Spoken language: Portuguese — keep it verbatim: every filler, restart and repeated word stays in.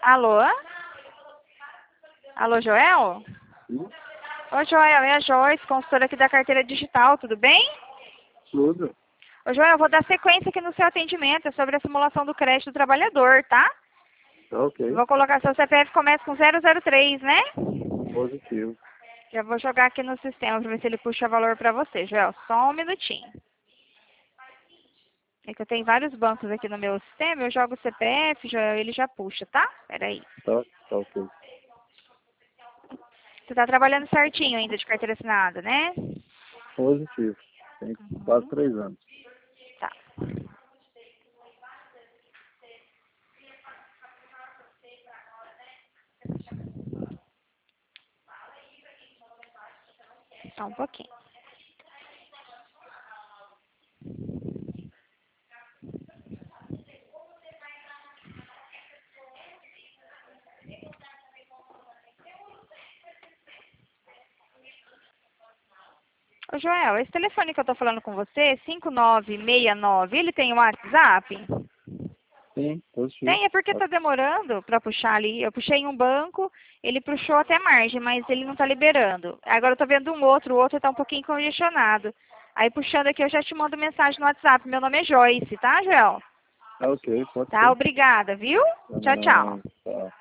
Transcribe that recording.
Alô? Alô, Joel? Sim. Oi, Joel, é a Joyce, consultora aqui da carteira digital, tudo bem? Tudo. Ô, Joel, eu vou dar sequência aqui no seu atendimento, é sobre a simulação do crédito do trabalhador, tá? Tá ok. Vou colocar seu C P F, começa com zero zero três, né? Positivo. Já vou jogar aqui no sistema para ver se ele puxa valor para você, Joel. Só um minutinho. É que eu tenho vários bancos aqui no meu sistema, eu jogo o C P F, Joel, ele já puxa, tá? Peraí. Tá, tá ok. Você tá trabalhando certinho ainda de carteira assinada, né? Positivo. Tem Uhum. quase três anos. Tá. Só um pouquinho. Ô, Joel, esse telefone que eu tô falando com você, cinco nove seis nove, ele tem um WhatsApp? Sim, positivo. Tem, é porque tá demorando para puxar ali. Eu puxei em um banco, ele puxou até margem, mas ele não tá liberando. Agora eu tô vendo um outro, o outro tá um pouquinho congestionado. Aí puxando aqui eu já te mando mensagem no WhatsApp. Meu nome é Joyce, tá, Joel? Tá ok, pode Tá, ser. obrigada, viu? Tá Tchau, tchau. bom, tá.